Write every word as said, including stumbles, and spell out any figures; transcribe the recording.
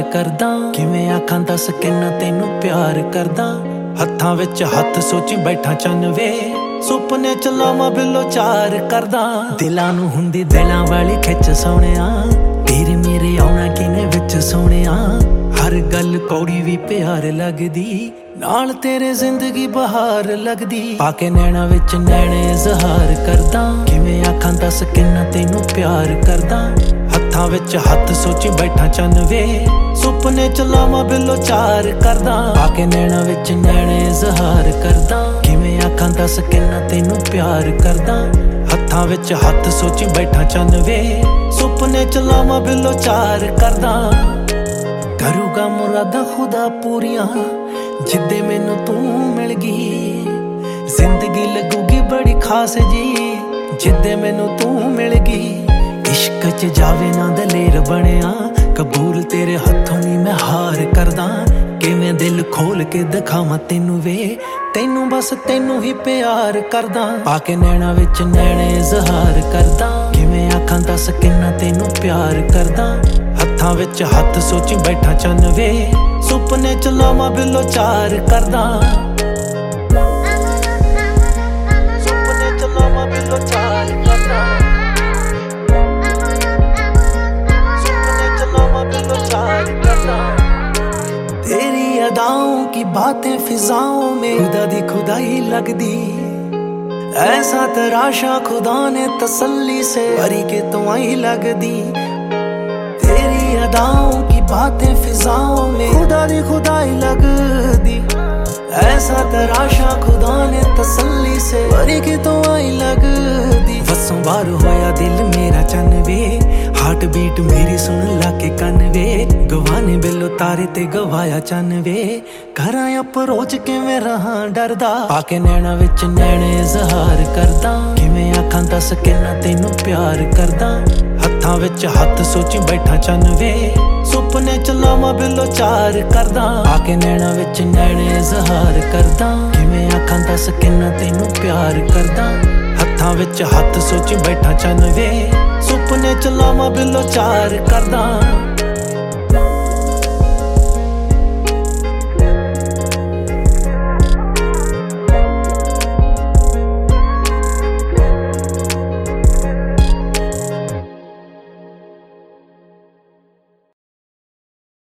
करदा। किवें आखां दस किन्ना तैनू प्यार करदा। हत्थां विच हत्थ सोची बैठा चन वे, सुपने च लावां बिलो चार करदा। दिलां नूं हुंदी दिलां वाली खिच सोहणिया, तेरे मेरे आउणा किने विच सोहणिया। हर गल कौड़ी भी प्यार लगदी, नाल तेरे जिंदगी बहार लगदी। पाके नैना विच नैणे इजहार करदा। किवें आखां दस किन्ना तैनू प्यार करदा। हत्थां विच हत्थ सोची बैठा चन वे, सुपने च लावां बिलो चार करदा। पाके नैना विच नैणे इजहार करदा। किवें आखां दस किन्ना तैनू प्यार करदा। हत्थां विच हत्थ सोची बैठा चन वे, सुपने च लावां बिलो चार करदा। करूगा मुरादा खुदा पूरियां, जिद्दे मैनू तू मिल गई। जिंदगी लगूगी बड़ी खास जी, जिद्दे मैनू तू मिल गई। इश्क च जावे ना दलेर बनिया, कबूल तेरे हत्थों नी मैं हार करदा। किवें दिल खोल के दिखावां तैनू वे, तैनू बस तैनू ही प्यार करदा। पाके नैना विच नैणे इजहार करदा। किवें आखां दस किन्ना तैनू प्यार करदा। हत्थां विच हत्थ सोची बैठा चन वे, सुपने च लावां बिलो चार करदा। सुपने च लावां बिलो चार करदा। सुपने च लावां बिलो चार करदा। तेरी अदाओं की बातें फिजाओं में खुदा दी खुदाई लगदी। ऐसा तराशा खुदा ने तसल्ली से परी के तो आई लगदी। तेरी अदाओं की बातें फिजाओं में खुदा दी खुदाई लगदी। ऐसा तराशा खुदा ने तसल्ली से परी के तो आई लगदी। वसों बार होया दिल मेरा चन वे, हार्ट बीट मेरी सुन लाके कन वे। गवाने बिलो तारे ते गवाया चन वे, करां अप्रोच किवें रहां डरदा। पाके नैना विच नैणे इजहार करदा। किवें आखां दस किन्ना तैनू प्यार करदा। हत्थां विच हत्थ सोची बैठा चन वे, सुपने च लावां बिलो चार करदा। पाके नैना विच नैणे इजहार करदा। किवें आखां दस किन्ना तैनू प्यार करदा। हत्थां विच हत्थ सोची बैठा चन वे, सुपने च लावां बिलो चार करदा।